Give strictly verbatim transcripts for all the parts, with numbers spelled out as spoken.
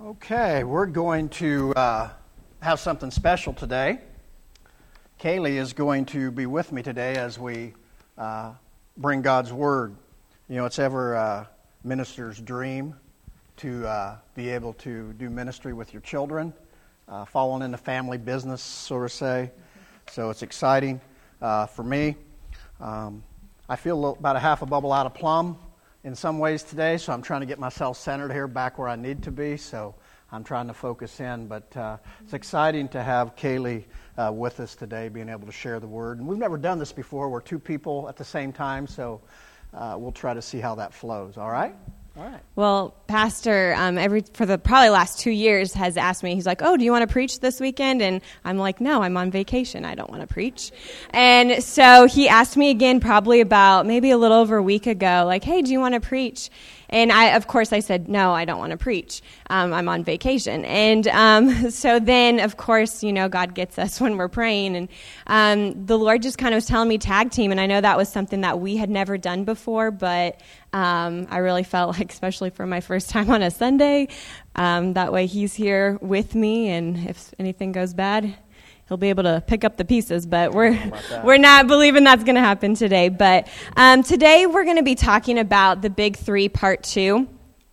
Okay, we're going to uh, have something special today. Kaylee is going to be with me today as we uh, bring God's Word. You know, it's ever a minister's dream to uh, be able to do ministry with your children, uh, following in the family business, sort of say. So it's exciting uh, for me. Um, I feel a little, about a half a bubble out of plumb in some ways today, so I'm trying to get myself centered here back where I need to be, so I'm trying to focus in, but uh, it's exciting to have Kaylee uh, with us today, being able to share the Word. And we've never done this before. We're two people at the same time, so uh, we'll try to see how that flows, all right? All right. Well, Pastor, um, every for the probably last two years has asked me, he's like, oh, do you want to preach this weekend? And I'm like, no, I'm on vacation. I don't want to preach. And so he asked me again probably about maybe a little over a week ago, like, hey, do you want to preach? And I, of course, I said, no, I don't want to preach. Um, I'm on vacation. And um, so then, of course, you know, God gets us when we're praying. And um, the Lord just kind of was telling me tag team. And I know that was something that we had never done before, but um, I really felt like, especially for my first time on a Sunday, um, that way he's here with me. And if anything goes bad, he'll be able to pick up the pieces, but we're we're not believing that's going to happen today. But um, today we're going to be talking about the Big Three, Part Two.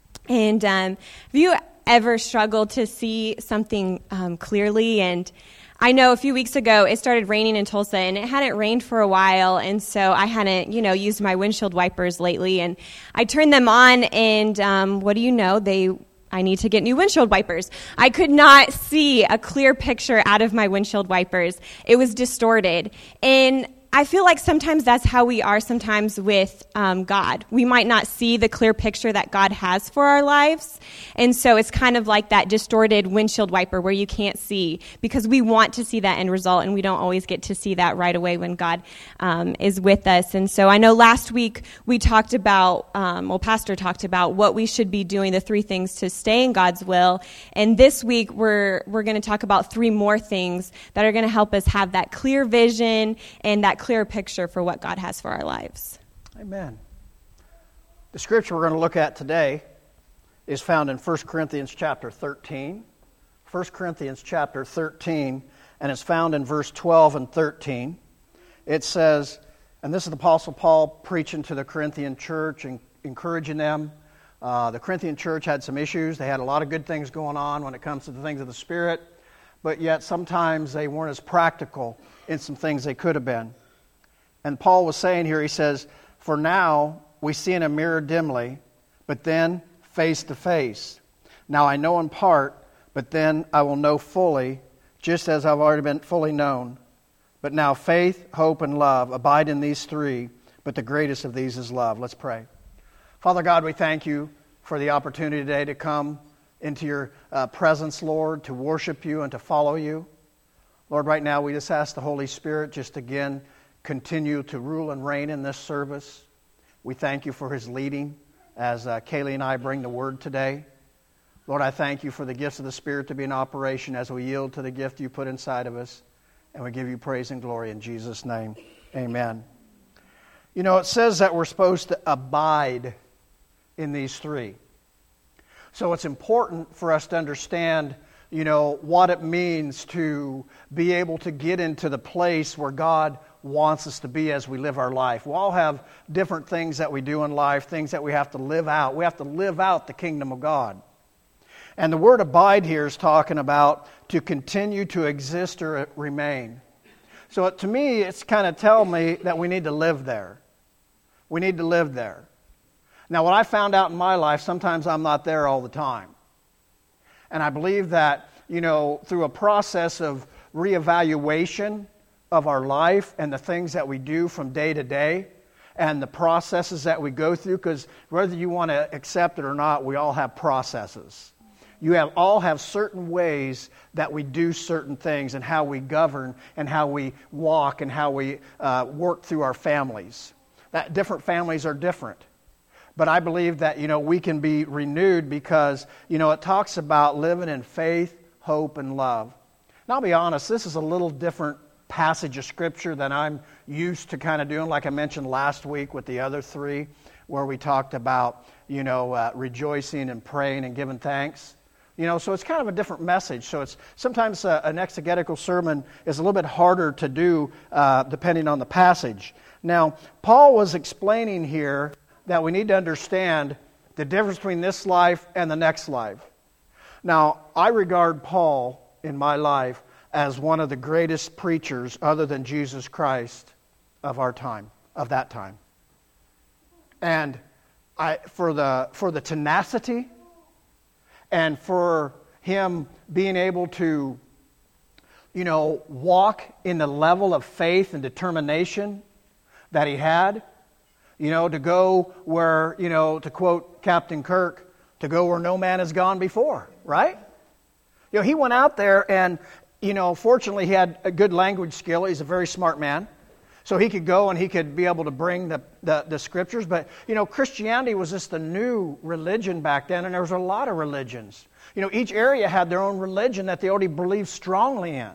And um, have you ever struggled to see something um, clearly? And I know a few weeks ago it started raining in Tulsa, and it hadn't rained for a while, and so I hadn't, you know, used my windshield wipers lately. And I turned them on, and um, what do you know? They I need to get new windshield wipers. I could not see a clear picture out of my windshield wipers. It was distorted. And I feel like sometimes that's how we are sometimes with um, God. We might not see the clear picture that God has for our lives. And so it's kind of like that distorted windshield wiper where you can't see, because we want to see that end result, and we don't always get to see that right away when God um, is with us. And so I know last week we talked about, um, well, Pastor talked about what we should be doing, the three things to stay in God's will. And this week we're we're going to talk about three more things that are going to help us have that clear vision and that clear picture for what God has for our lives. Amen. The scripture we're going to look at today is found in First Corinthians chapter thirteen. First Corinthians chapter thirteen, and it's found in verse twelve and thirteen. It says, and this is the Apostle Paul preaching to the Corinthian church and encouraging them. Uh, the Corinthian church had some issues. They had a lot of good things going on when it comes to the things of the Spirit, but yet sometimes they weren't as practical in some things they could have been. And Paul was saying here, he says, for now we see in a mirror dimly, but then face to face. Now I know in part, but then I will know fully, just as I've already been fully known. But now faith, hope, and love abide in these three, but the greatest of these is love. Let's pray. Father God, we thank you for the opportunity today to come into your uh, presence, Lord, to worship you and to follow you. Lord, right now we just ask the Holy Spirit just again continue to rule and reign in this service. We thank you for his leading as uh, Kaylee and I bring the word today. Lord, I thank you for the gifts of the Spirit to be in operation as we yield to the gift you put inside of us. And we give you praise and glory in Jesus' name. Amen. You know, it says that we're supposed to abide in these three. So it's important for us to understand, you know, what it means to be able to get into the place where God wants us to be as we live our life. We all have different things that we do in life, things that we have to live out. We have to live out the kingdom of God. And the word abide here is talking about to continue to exist or remain. So to me, it's kind of telling me that we need to live there. We need to live there. Now, what I found out in my life, sometimes I'm not there all the time. And I believe that, you know, through a process of reevaluation of our life and the things that we do from day to day and the processes that we go through, because whether you want to accept it or not, we all have processes. You have all have certain ways that we do certain things and how we govern and how we walk and how we uh, work through our families. That different families are different. But I believe that, you know, we can be renewed because, you know, it talks about living in faith, hope, and love. And I'll be honest, this is a little different passage of Scripture than I'm used to kind of doing, like I mentioned last week with the other three, where we talked about, you know, uh, rejoicing and praying and giving thanks. You know, so it's kind of a different message. So it's sometimes uh, an exegetical sermon is a little bit harder to do uh, depending on the passage. Now, Paul was explaining here that we need to understand the difference between this life and the next life. Now, I regard Paul in my life as one of the greatest preachers other than Jesus Christ of our time, of that time. And I, for the for the tenacity and for him being able to, you know, walk in the level of faith and determination that he had, you know, to go where, you know, to quote Captain Kirk, to go where no man has gone before, right? You know, he went out there and, you know, fortunately he had a good language skill. He's a very smart man. So he could go and he could be able to bring the, the, the scriptures. But, you know, Christianity was just a new religion back then, and there was a lot of religions. You know, each area had their own religion that they already believed strongly in.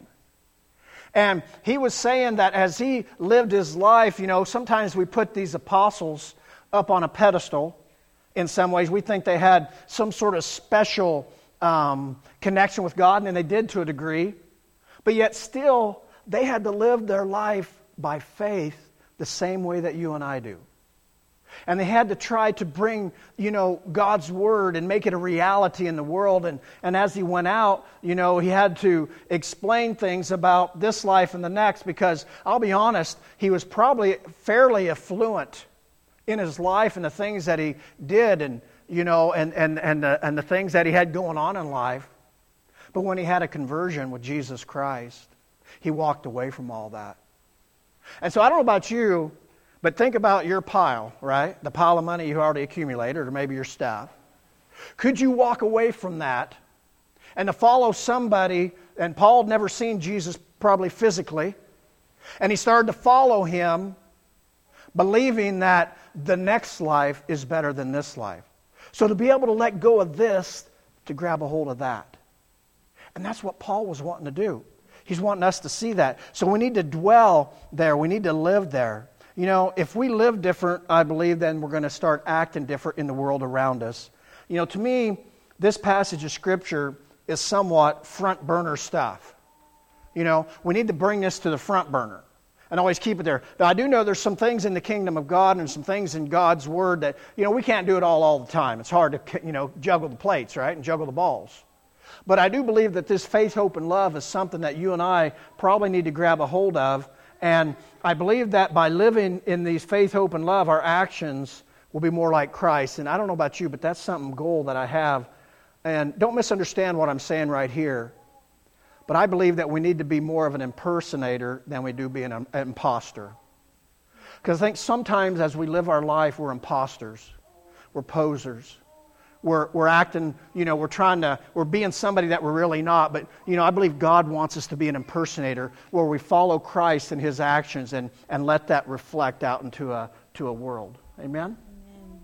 And he was saying that as he lived his life, you know, sometimes we put these apostles up on a pedestal in some ways. We think they had some sort of special um, connection with God, and they did to a degree. But yet still, they had to live their life by faith the same way that you and I do. And they had to try to bring, you know, God's Word and make it a reality in the world. And, and as he went out, you know, he had to explain things about this life and the next, because I'll be honest, he was probably fairly affluent in his life and the things that he did, and, you know, and, and, and, the, and the things that he had going on in life. But when he had a conversion with Jesus Christ, he walked away from all that. And so I don't know about you, but think about your pile, right? The pile of money you already accumulated, or maybe your stuff. Could you walk away from that and to follow somebody? And Paul had never seen Jesus probably physically. And he started to follow him, believing that the next life is better than this life. So to be able to let go of this, to grab a hold of that. And that's what Paul was wanting to do. He's wanting us to see that. So we need to dwell there. We need to live there. You know, if we live different, I believe then we're going to start acting different in the world around us. You know, to me, this passage of Scripture is somewhat front burner stuff. You know, we need to bring this to the front burner and always keep it there. Now, I do know there's some things in the kingdom of God and some things in God's Word that, you know, we can't do it all all the time. It's hard to, you know, juggle the plates, right, and juggle the balls. But I do believe that this faith, hope, and love is something that you and I probably need to grab a hold of. And I believe that by living in these faith, hope, and love, our actions will be more like Christ. And I don't know about you, but that's something goal that I have. And don't misunderstand what I'm saying right here. But I believe that we need to be more of an impersonator than we do be an imposter. Because I think sometimes as we live our life, we're imposters. We're posers. We're, we're acting, you know, we're trying to, we're being somebody that we're really not. But, you know, I believe God wants us to be an impersonator where we follow Christ and His actions and, and let that reflect out into a, to a world. Amen? Amen.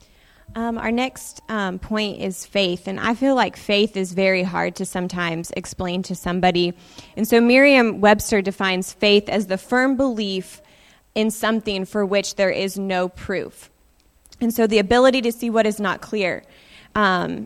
Um, our next um, point is faith. And I feel like faith is very hard to sometimes explain to somebody. And so Merriam-Webster defines faith as the firm belief in something for which there is no proof. And so the ability to see what is not clear. Um,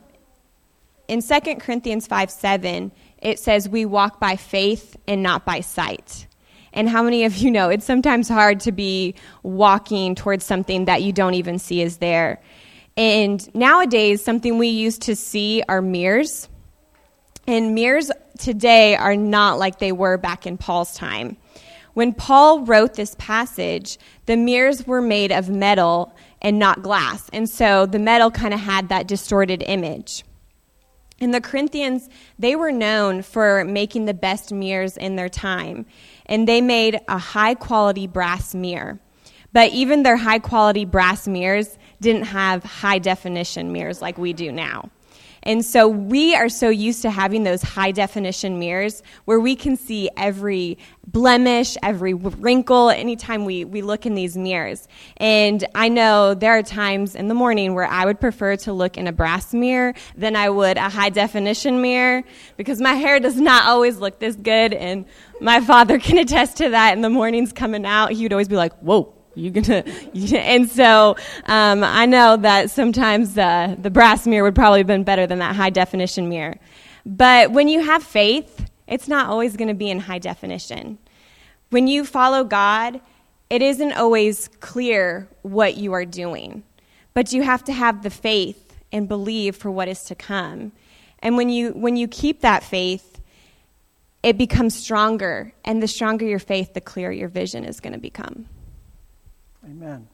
in Second Corinthians five seven, it says, we walk by faith and not by sight. And how many of you know it's sometimes hard to be walking towards something that you don't even see is there? And nowadays, something we use to see are mirrors. And mirrors today are not like they were back in Paul's time. When Paul wrote this passage, the mirrors were made of metal and not glass. And so the metal kind of had that distorted image. And the Corinthians, they were known for making the best mirrors in their time. And they made a high-quality brass mirror. But even their high-quality brass mirrors didn't have high-definition mirrors like we do now. And so we are so used to having those high-definition mirrors where we can see every blemish, every wrinkle, anytime we, we look in these mirrors. And I know there are times in the morning where I would prefer to look in a brass mirror than I would a high-definition mirror because my hair does not always look this good, and my father can attest to that. In the mornings coming out, he would always be like, whoa, You gonna? And so um, I know that sometimes uh, the brass mirror would probably have been better than that high definition mirror. But when you have faith, it's not always going to be in high definition. When you follow God, it isn't always clear what you are doing, but you have to have the faith and believe for what is to come. And when you when you keep that faith, it becomes stronger, and the stronger your faith, the clearer your vision is going to become. Amen.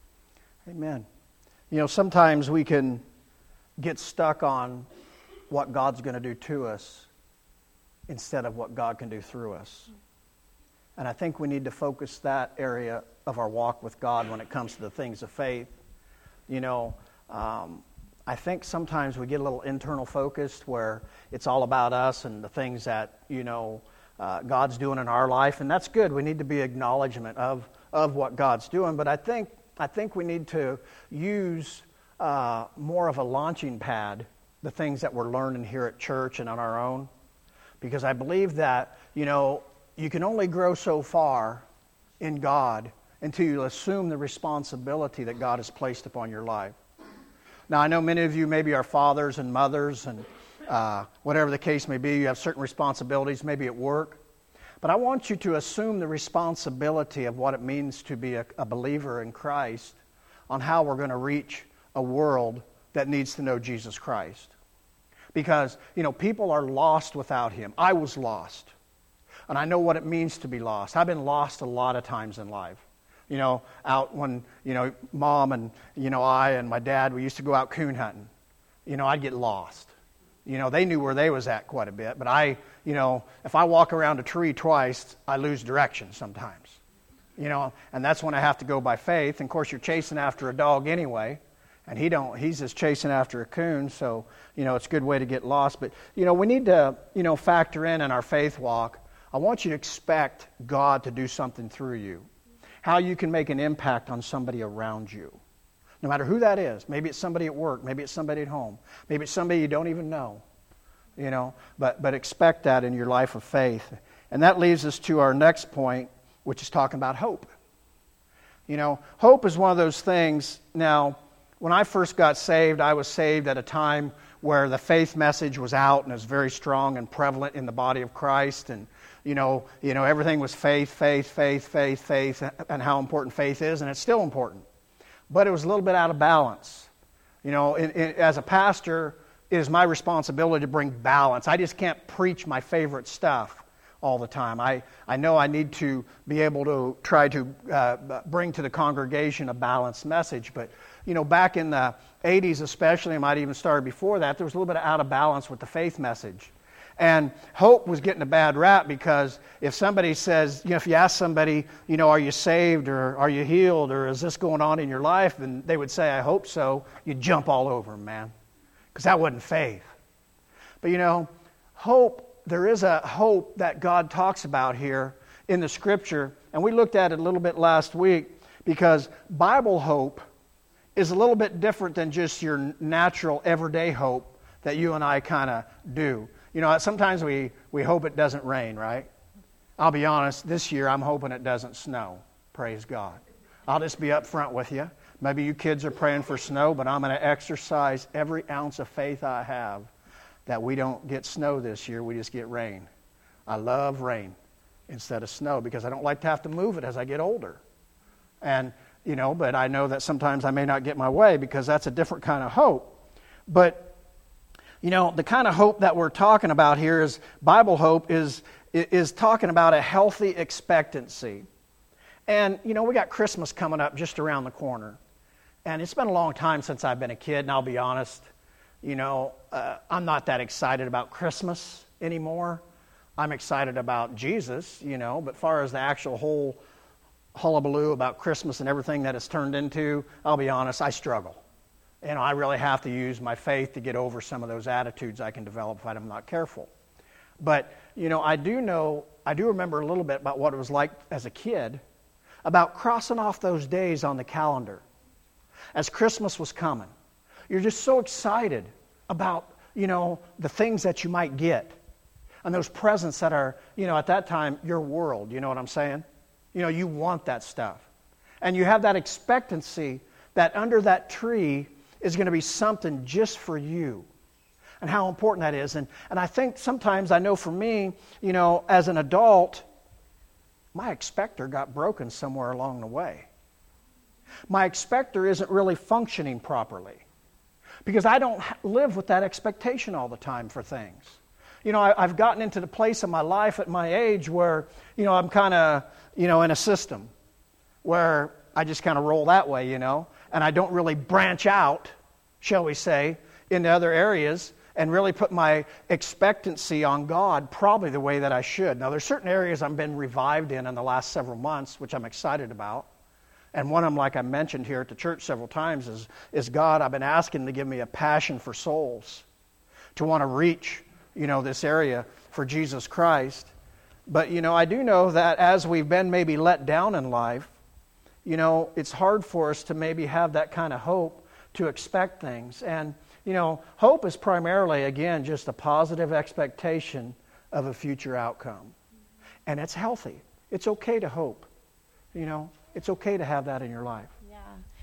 Amen. You know, sometimes we can get stuck on what God's going to do to us instead of what God can do through us. And I think we need to focus that area of our walk with God when it comes to the things of faith. You know, um, I think sometimes we get a little internal focused where it's all about us and the things that, you know, uh, God's doing in our life. And that's good. We need to be acknowledgement of, of what God's doing. But I think, I think we need to use uh, more of a launching pad, the things that we're learning here at church and on our own. Because I believe that, you know, you can only grow so far in God until you assume the responsibility that God has placed upon your life. Now, I know many of you maybe are fathers and mothers and uh, whatever the case may be. You have certain responsibilities, maybe at work. But I want you to assume the responsibility of what it means to be a, a believer in Christ on how we're going to reach a world that needs to know Jesus Christ. Because, you know, people are lost without Him. I was lost. And I know what it means to be lost. I've been lost a lot of times in life. You know, out when, you know, Mom and, you know, I and my dad, we used to go out coon hunting. You know, I'd get lost. You know, they knew where they was at quite a bit. But I, you know, if I walk around a tree twice, I lose direction sometimes. You know, and that's when I have to go by faith. And, of course, you're chasing after a dog anyway. And he don't, he's just chasing after a coon. So, you know, it's a good way to get lost. But, you know, we need to, you know, factor in in our faith walk. I want you to expect God to do something through you. How you can make an impact on somebody around you. No matter who that is. Maybe it's somebody at work. Maybe it's somebody at home. Maybe it's somebody you don't even know. You know, but, but expect that in your life of faith. And that leads us to our next point, which is talking about hope. You know, hope is one of those things. Now, when I first got saved, I was saved at a time where the faith message was out and it was very strong and prevalent in the body of Christ. And, you know, you know, everything was faith, faith, faith, faith, faith, and how important faith is, and it's still important. But it was a little bit out of balance. You know, in, in, as a pastor, it is my responsibility to bring balance. I just can't preach my favorite stuff all the time. I, I know I need to be able to try to uh, bring to the congregation a balanced message. But, you know, back in the eighties especially, it might even start before that, there was a little bit of out of balance with the faith message. And hope was getting a bad rap because if somebody says, you know, if you ask somebody, you know, are you saved or are you healed or is this going on in your life? And they would say, I hope so. You'd jump all over them, man, because that wasn't faith. But, you know, hope, there is a hope that God talks about here in the Scripture. And we looked at it a little bit last week because Bible hope is a little bit different than just your natural everyday hope that you and I kind of do. You know, sometimes we, we hope it doesn't rain, right? I'll be honest, this year I'm hoping it doesn't snow. Praise God. I'll just be up front with you. Maybe you kids are praying for snow, but I'm going to exercise every ounce of faith I have that we don't get snow this year, we just get rain. I love rain instead of snow because I don't like to have to move it as I get older. And, you know, but I know that sometimes I may not get my way because that's a different kind of hope. But you know, the kind of hope that we're talking about here is Bible hope is is talking about a healthy expectancy. And, you know, we got Christmas coming up just around the corner. And it's been a long time since I've been a kid, and I'll be honest, you know, uh, I'm not that excited about Christmas anymore. I'm excited about Jesus, you know, but far as the actual whole hullabaloo about Christmas and everything that it's turned into, I'll be honest, I struggle. You know, I really have to use my faith to get over some of those attitudes I can develop if I'm not careful. But, you know, I do know, I do remember a little bit about what it was like as a kid, about crossing off those days on the calendar as Christmas was coming. You're just so excited about, you know, the things that you might get and those presents that are, you know, at that time, your world. You know what I'm saying? You know, you want that stuff. And you have that expectancy that under that tree is going to be something just for you. And how important that is. And, and I think sometimes, I know for me, you know, as an adult, my expector got broken somewhere along the way. My expector isn't really functioning properly because I don't live with that expectation all the time for things. You know, I, I've gotten into the place in my life at my age where, you know, I'm kind of, you know, in a system where I just kind of roll that way, you know, and I don't really branch out, shall we say, into other areas and really put my expectancy on God probably the way that I should. Now, there's certain areas I've been revived in in the last several months, which I'm excited about. And one of them, like I mentioned here at the church several times, is, is God, I've been asking to give me a passion for souls, to want to reach, you know, this area for Jesus Christ. But, you know, I do know that as we've been maybe let down in life, you know, it's hard for us to maybe have that kind of hope to expect things. And, you know, hope is primarily, again, just a positive expectation of a future outcome. And it's healthy. It's okay to hope. You know, it's okay to have that in your life. Yeah.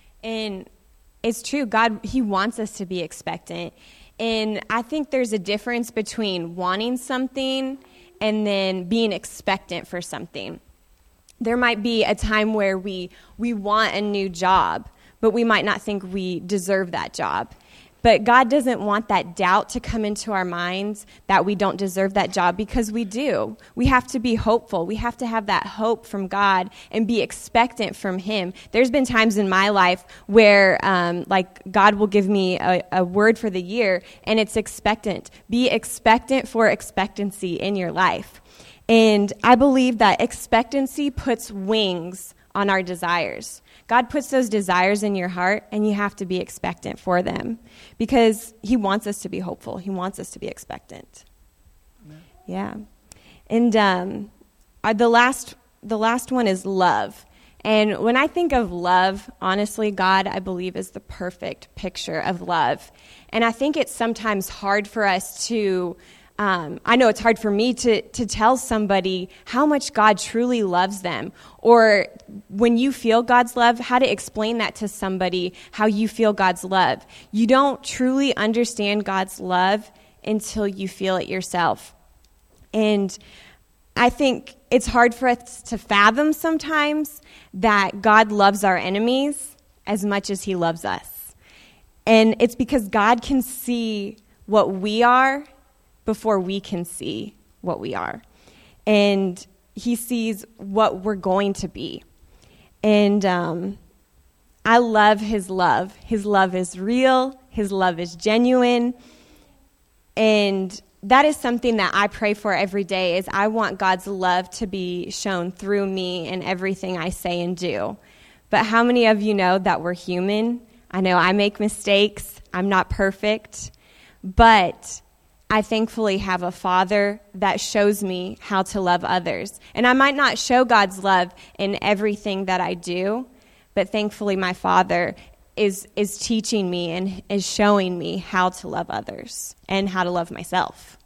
And it's true. God, He wants us to be expectant. And I think there's a difference between wanting something and then being expectant for something. There might be a time where we we want a new job, but we might not think we deserve that job. But God doesn't want that doubt to come into our minds that we don't deserve that job, because we do. We have to be hopeful. We have to have that hope from God and be expectant from Him. There's been times in my life where, um, like, God will give me a, a word for the year, and it's expectant. Be expectant for expectancy in your life. And I believe that expectancy puts wings on our desires. God puts those desires in your heart, and you have to be expectant for them because He wants us to be hopeful. He wants us to be expectant. Amen. Yeah. And um, uh, the last the last one is love. And when I think of love, honestly, God, I believe, is the perfect picture of love. And I think it's sometimes hard for us to Um, I know it's hard for me to, to tell somebody how much God truly loves them, or when you feel God's love, how to explain that to somebody, how you feel God's love. You don't truly understand God's love until you feel it yourself. And I think it's hard for us to fathom sometimes that God loves our enemies as much as He loves us. And it's because God can see what we are before we can see what we are. And He sees what we're going to be. And um, I love His love. His love is real. His love is genuine. And that is something that I pray for every day, is I want God's love to be shown through me in everything I say and do. But how many of you know that we're human? I know I make mistakes. I'm not perfect. But I thankfully have a Father that shows me how to love others. And I might not show God's love in everything that I do, but thankfully my Father is is teaching me and is showing me how to love others and how to love myself.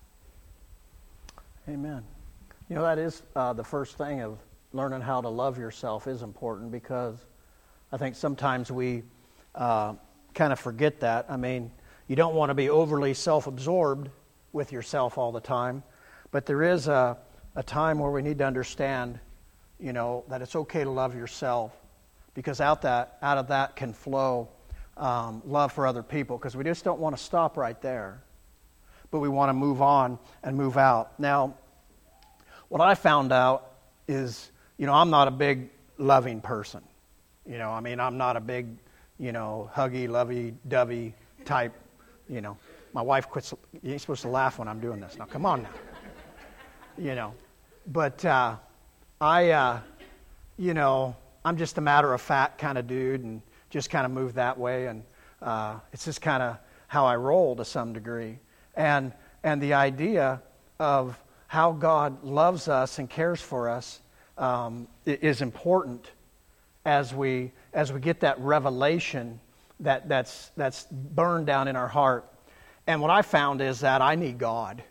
Amen. You know, that is uh, the first thing of learning how to love yourself is important, because I think sometimes we uh, kind of forget that. I mean, you don't want to be overly self-absorbed with yourself all the time, but there is a, a time where we need to understand, you know, that it's okay to love yourself, because out that out of that can flow um, love for other people, because we just don't want to stop right there, but we want to move on and move out. Now, what I found out is, you know, I'm not a big loving person. You know, I mean, I'm not a big, you know, huggy, lovey-dovey type, you know. My wife quits. You ain't supposed to laugh when I'm doing this. Now, come on now. You know. But uh, I, uh, you know, I'm just a matter-of-fact kind of dude, and just kind of move that way. And uh, it's just kind of how I roll to some degree. And and the idea of how God loves us and cares for us um, is important as we as we get that revelation that that's that's burned down in our heart. And what I found is that I need God.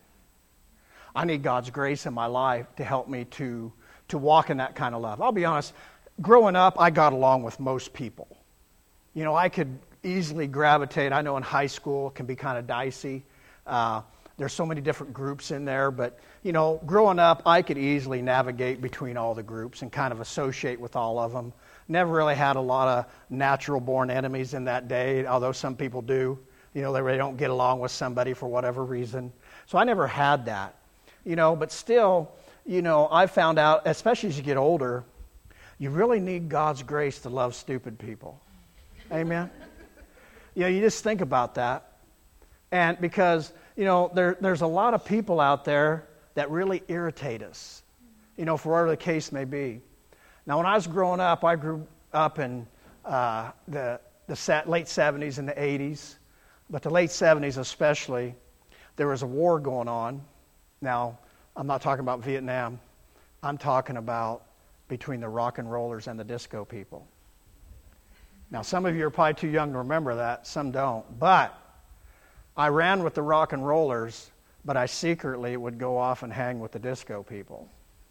I need God's grace in my life to help me to, to walk in that kind of love. I'll be honest, growing up, I got along with most people. You know, I could easily gravitate. I know in high school it can be kind of dicey. Uh, there's so many different groups in there, but, you know, growing up, I could easily navigate between all the groups and kind of associate with all of them. Never really had a lot of natural-born enemies in that day, although some people do. You know, they really don't get along with somebody for whatever reason. So I never had that, you know, but still, you know, I found out, especially as you get older, you really need God's grace to love stupid people. Amen? You know, you just think about that. And because, you know, there, there's a lot of people out there that really irritate us, you know, for whatever the case may be. Now, when I was growing up, I grew up in uh, the, the late seventies and the eighties. But the late seventies especially, there was a war going on. Now, I'm not talking about Vietnam. I'm talking about between the rock and rollers and the disco people. Now, some of you are probably too young to remember that. Some don't. But I ran with the rock and rollers, but I secretly would go off and hang with the disco people.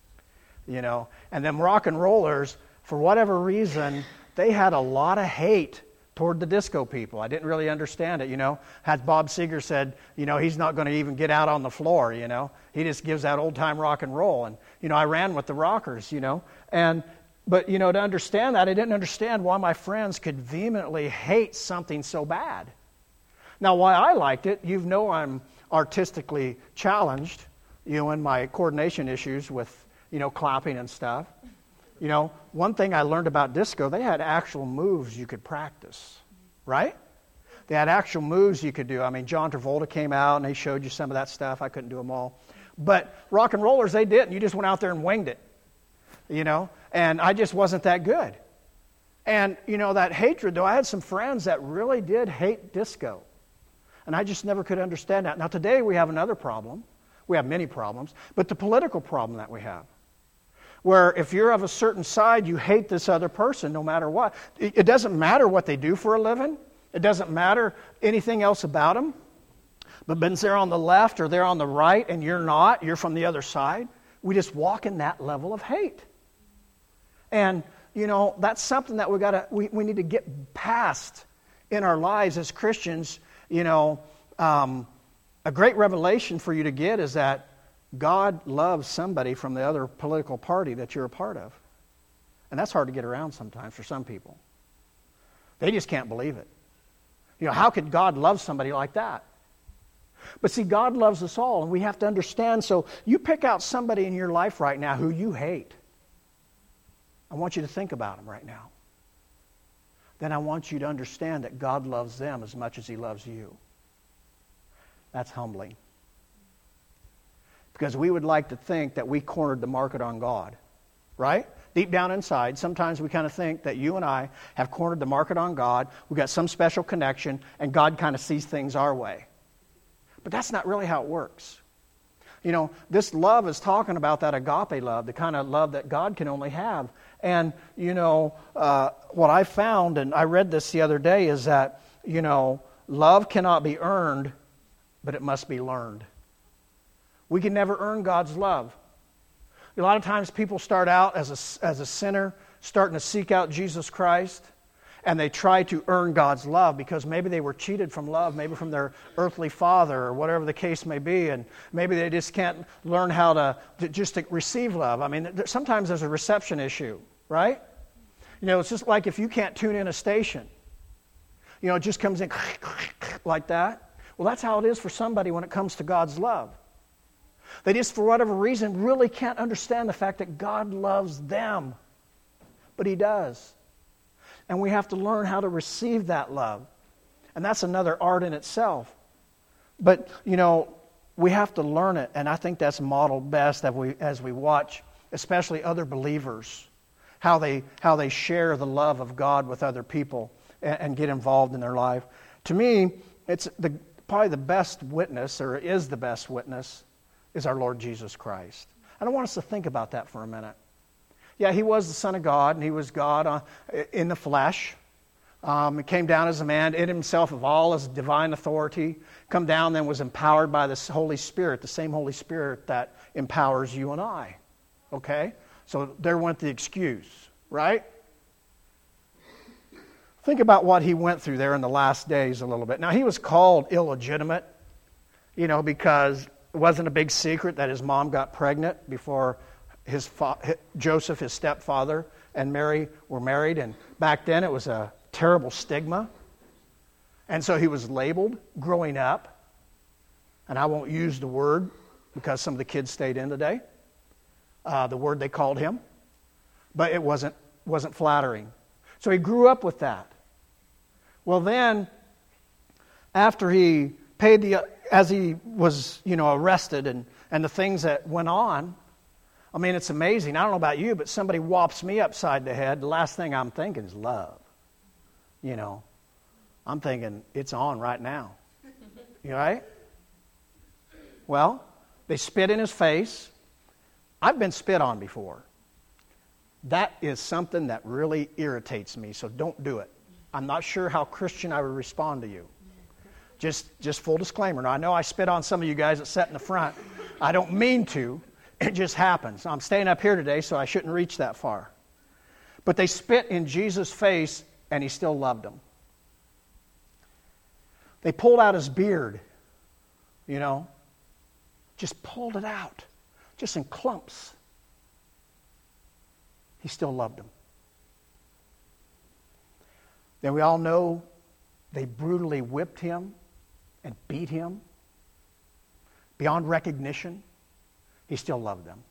You know, and them rock and rollers, for whatever reason, they had a lot of hate toward the disco people. I didn't really understand it, you know. As Bob Seger said, you know, he's not going to even get out on the floor, you know. He just gives that old-time rock and roll. And, you know, I ran with the rockers, you know. And, but, you know, to understand that, I didn't understand why my friends could vehemently hate something so bad. Now, why I liked it, you know I'm artistically challenged, you know, in my coordination issues with, you know, clapping and stuff. You know, one thing I learned about disco, they had actual moves you could practice, right? They had actual moves you could do. I mean, John Travolta came out and he showed you some of that stuff. I couldn't do them all. But rock and rollers, they didn't. You just went out there and winged it, you know? And I just wasn't that good. And, you know, that hatred, though, I had some friends that really did hate disco. And I just never could understand that. Now, today we have another problem. We have many problems. But the political problem that we have, where if you're of a certain side, you hate this other person no matter what. It doesn't matter what they do for a living. It doesn't matter anything else about them. But since they're on the left or they're on the right and you're not, you're from the other side, we just walk in that level of hate. And, you know, that's something that we gotta we, we need to get past in our lives as Christians. You know, um, a great revelation for you to get is that God loves somebody from the other political party that you're a part of. And that's hard to get around sometimes for some people. They just can't believe it. You know, how could God love somebody like that? But see, God loves us all, and we have to understand. So you pick out somebody in your life right now who you hate. I want you to think about them right now. Then I want you to understand that God loves them as much as He loves you. That's humbling. Because we would like to think that we cornered the market on God, right? Deep down inside, sometimes we kind of think that you and I have cornered the market on God, we've got some special connection, and God kind of sees things our way. But that's not really how it works. You know, this love is talking about that agape love, the kind of love that God can only have. And, you know, uh, what I found, and I read this the other day, is that, you know, love cannot be earned, but it must be learned. We can never earn God's love. A lot of times people start out as a, as a sinner, starting to seek out Jesus Christ, and they try to earn God's love because maybe they were cheated from love, maybe from their earthly father or whatever the case may be, and maybe they just can't learn how to, to just to receive love. I mean, there, sometimes there's a reception issue, right? You know, it's just like if you can't tune in a station. You know, it just comes in like that. Well, that's how it is for somebody when it comes to God's love. They just, for whatever reason, really can't understand the fact that God loves them. But He does. And we have to learn how to receive that love. And that's another art in itself. But, you know, we have to learn it. And I think that's modeled best as we, as we watch, especially other believers, how they, how they share the love of God with other people and, and get involved in their life. To me, it's the, probably the best witness, or is the best witness, is our Lord Jesus Christ. And I want us to think about that for a minute. Yeah, He was the Son of God, and He was God uh, in the flesh. Um, he came down as a man, in Himself of all His divine authority, come down, then was empowered by the Holy Spirit, the same Holy Spirit that empowers you and I. Okay? So there went the excuse, right? Think about what he went through there in the last days a little bit. Now, he was called illegitimate, you know, because it wasn't a big secret that his mom got pregnant before his fa- Joseph, his stepfather, and Mary were married. And back then it was a terrible stigma. And so he was labeled growing up. And I won't use the word because some of the kids stayed in today. Uh, the word they called him. But it wasn't wasn't flattering. So he grew up with that. Well then, after he paid the, as he was, you know, arrested and, and the things that went on, I mean, it's amazing. I don't know about you, but somebody whops me upside the head, the last thing I'm thinking is love. You know, I'm thinking, it's on right now. You right? Well, they spit in his face. I've been spit on before. That is something that really irritates me, so don't do it. I'm not sure how Christian I would respond to you. Just just full disclaimer. Now, I know I spit on some of you guys that sat in the front. I don't mean to. It just happens. I'm staying up here today, so I shouldn't reach that far. But they spit in Jesus' face, and he still loved them. They pulled out his beard, you know, just pulled it out, just in clumps. He still loved them. Then we all know they brutally whipped him and beat him beyond recognition. He still loved them.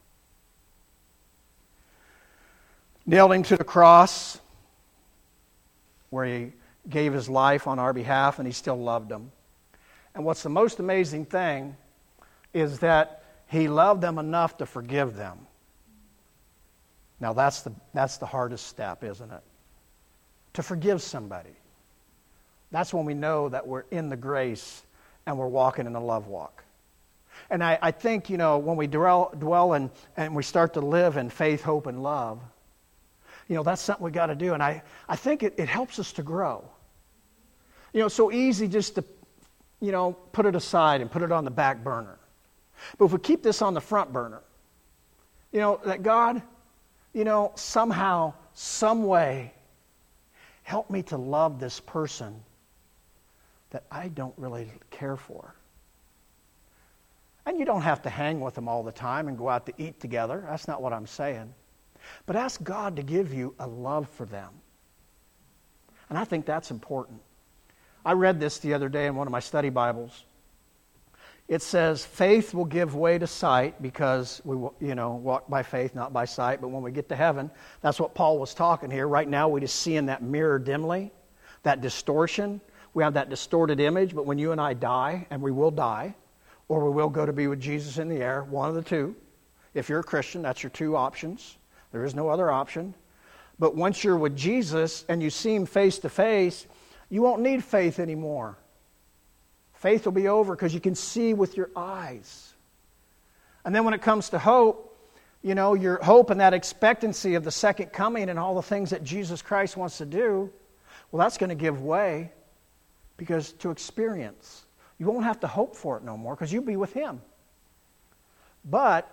Nailed him to the cross where he gave his life on our behalf, and he still loved them. And what's the most amazing thing is that he loved them enough to forgive them. Now that's the that's the hardest step, isn't it? To forgive somebody. That's when we know that we're in the grace and we're walking in a love walk. And I, I think, you know, when we dwell, dwell in, and we start to live in faith, hope, and love, you know, that's something we got to do. And I, I think it, it helps us to grow. You know, it's so easy just to, you know, put it aside and put it on the back burner. But if we keep this on the front burner, you know, that God, you know, somehow, some way, help me to love this person that I don't really care for. And you don't have to hang with them all the time and go out to eat together. That's not what I'm saying. But ask God to give you a love for them. And I think that's important. I read this the other day in one of my study Bibles. It says, faith will give way to sight because we, you know, walk by faith, not by sight. But when we get to heaven, that's what Paul was talking here. Right now, we just see in that mirror dimly, that distortion. We have that distorted image. But when you and I die, and we will die, or we will go to be with Jesus in the air, one of the two. If you're a Christian, that's your two options. There is no other option. But once you're with Jesus and you see him face to face, you won't need faith anymore. Faith will be over because you can see with your eyes. And then when it comes to hope, you know, your hope and that expectancy of the second coming and all the things that Jesus Christ wants to do, well, that's going to give way because to experience. You won't have to hope for it no more because you'll be with him. But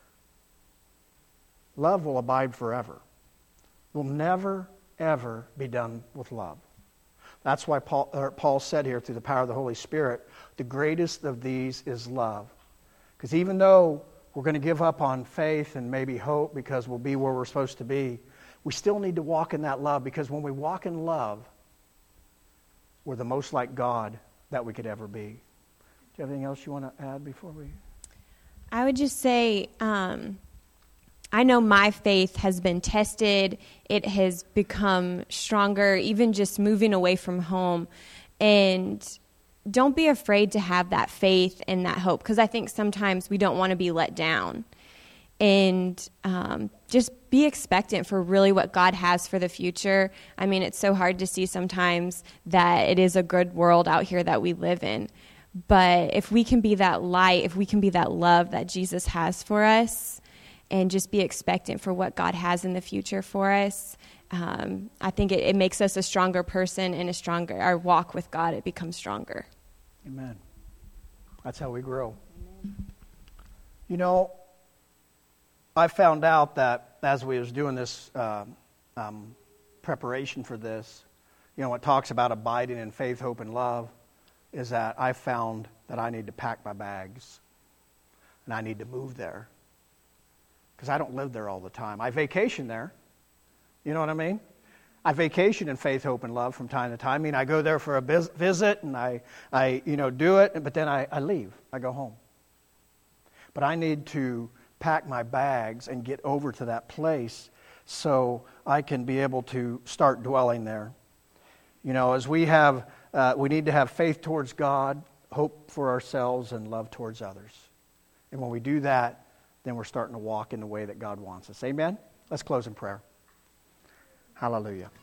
love will abide forever. We'll never, ever be done with love. That's why Paul, or Paul said here through the power of the Holy Spirit, the greatest of these is love. Because even though we're going to give up on faith and maybe hope because we'll be where we're supposed to be, we still need to walk in that love because when we walk in love, we're the most like God that we could ever be. Do you have anything else you want to add before we... I would just say, um, I know my faith has been tested. It has become stronger, even just moving away from home. And don't be afraid to have that faith and that hope, because I think sometimes we don't want to be let down. And um, just be expectant for really what God has for the future. I mean, it's so hard to see sometimes that it is a good world out here that we live in. But if we can be that light, if we can be that love that Jesus has for us, and just be expectant for what God has in the future for us, um, I think it, it makes us a stronger person and a stronger, our walk with God, it becomes stronger. Amen. That's how we grow. Amen. You know, I found out that as we was doing this uh, um, preparation for this, you know, what talks about abiding in faith, hope, and love is that I found that I need to pack my bags and I need to move there because I don't live there all the time. I vacation there. You know what I mean? I vacation in faith, hope, and love from time to time. I mean, I go there for a biz- visit and I, I, you know, do it, but then I, I leave. I go home. But I need to pack my bags and get over to that place so I can be able to start dwelling there. You know, as we have, uh, we need to have faith towards God, hope for ourselves, and love towards others. And when we do that, then we're starting to walk in the way that God wants us. Amen? Let's close in prayer. Hallelujah.